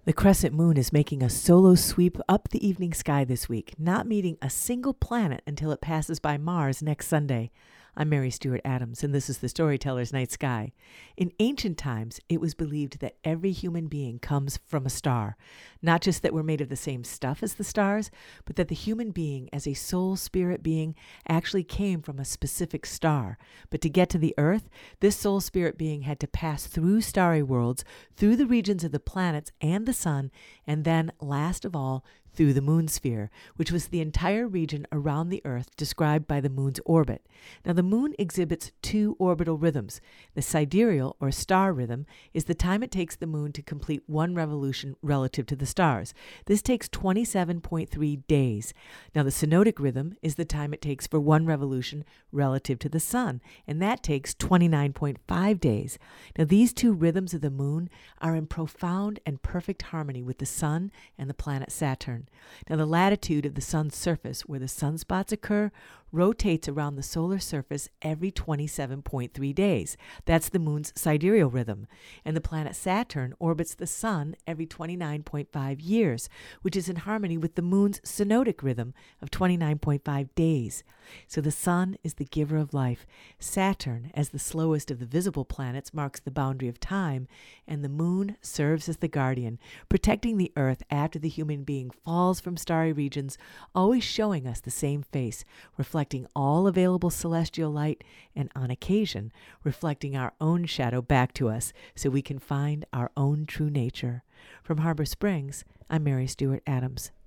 The crescent moon is making a solo sweep up the evening sky this week, not meeting a single planet until it passes by Mars next Sunday. I'm Mary Stewart Adams, and this is the Storyteller's Night Sky. In ancient times, it was believed that every human being comes from a star. Not just that we're made of the same stuff as the stars, but that the human being, as a soul spirit being, actually came from a specific star. But to get to the Earth, this soul spirit being had to pass through starry worlds, through the regions of the planets and the sun, and then, last of all, through the moon sphere, which was the entire region around the Earth described by the moon's orbit. Now, the moon exhibits two orbital rhythms. The sidereal, or star rhythm, is the time it takes the moon to complete one revolution relative to the stars. This takes 27.3 days. Now, the synodic rhythm is the time it takes for one revolution relative to the sun, and that takes 29.5 days. Now, these two rhythms of the moon are in profound and perfect harmony with the sun and the planet Saturn. Now, the latitude of the sun's surface, where the sunspots occur, rotates around the solar surface every 27.3 days. That's the moon's sidereal rhythm. And the planet Saturn orbits the sun every 29.5 years, which is in harmony with the moon's synodic rhythm of 29.5 days. So the sun is the giver of life. Saturn, as the slowest of the visible planets, marks the boundary of time, and the moon serves as the guardian, protecting the Earth after the human being falls from starry regions, always showing us the same face, reflecting all available celestial light, and on occasion, reflecting our own shadow back to us so we can find our own true nature. From Harbor Springs, I'm Mary Stewart Adams.